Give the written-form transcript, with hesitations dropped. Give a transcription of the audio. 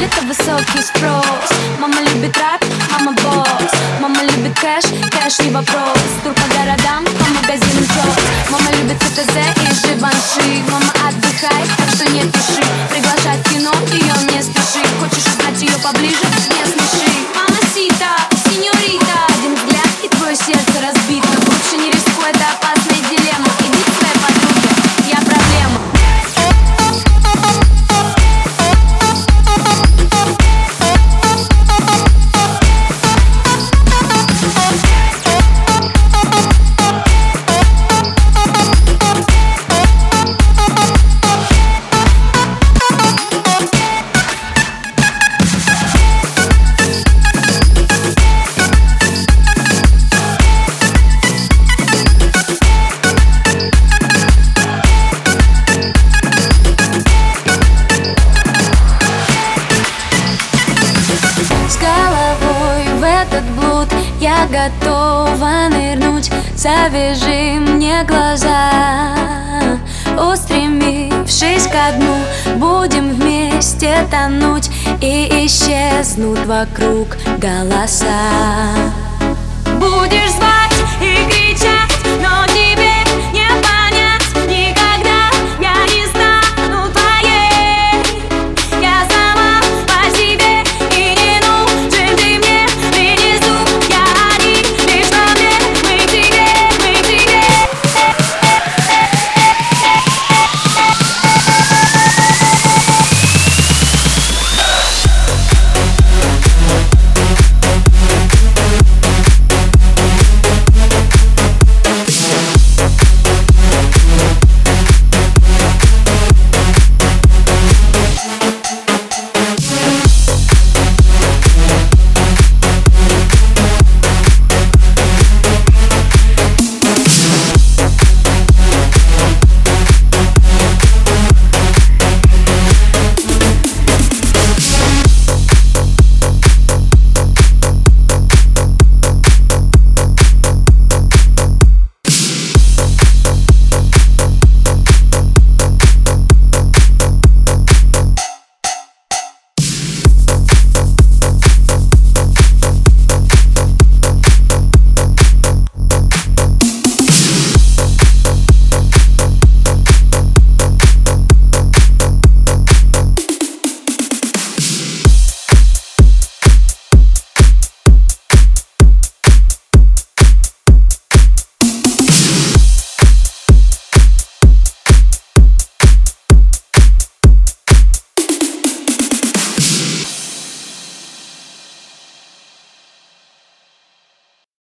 это высокий спрос. Мама любит рэп, мама босс. Мама любит кэш, кэш не вопрос. Тур по городам, по магазинам чёс. Мама любит ЦТЗ и Живанши. Мама отдыхает, так что не пиши. Приглашать в кино, ее не спеши. Хочешь узнать ее поближе? Не смеши. Мамасита, сеньорита, один взгляд и твое сердце разбито. Лучше не рискуй, это опасная дилемма. Иди к своей подруге, я проблема. С головой в этот блуд я готова нырнуть. Завяжи мне глаза, устремившись ко дну, будем вместе тонуть, и исчезнут вокруг голоса. Будешь звать и кричать, но тебе